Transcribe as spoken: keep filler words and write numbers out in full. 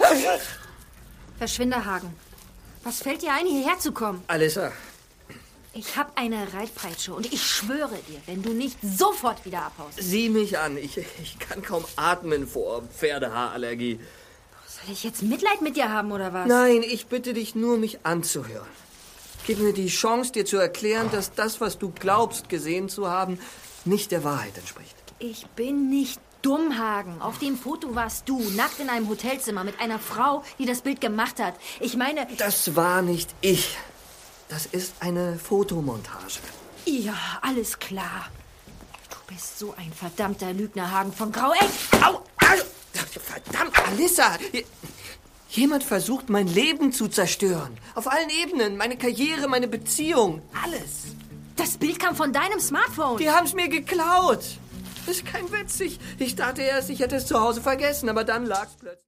Verschwinde, Hagen. Was fällt dir ein, hierher zu kommen? Alissa. Ich habe eine Reitpeitsche und ich schwöre dir, wenn du nicht sofort wieder abhaust. Sieh mich an. Ich, ich kann kaum atmen vor Pferdehaarallergie. Soll ich jetzt Mitleid mit dir haben, oder was? Nein, ich bitte dich nur, mich anzuhören. Gib mir die Chance, dir zu erklären, dass das, was du glaubst, gesehen zu haben, nicht der Wahrheit entspricht. Ich bin nicht dumm, Hagen. Auf dem Foto warst du, nackt in einem Hotelzimmer mit einer Frau, die das Bild gemacht hat. Ich meine... Das war nicht ich. Das ist eine Fotomontage. Ja, alles klar. Du bist so ein verdammter Lügner, Hagen von Grauegg. Au, au! Verdammt, Alissa! Jemand versucht, mein Leben zu zerstören. Auf allen Ebenen. Meine Karriere, meine Beziehung. Alles. Das Bild kam von deinem Smartphone. Die haben es mir geklaut. Das ist kein Witz. Ich, ich dachte erst, ich hätte es zu Hause vergessen, aber dann lag es plötzlich.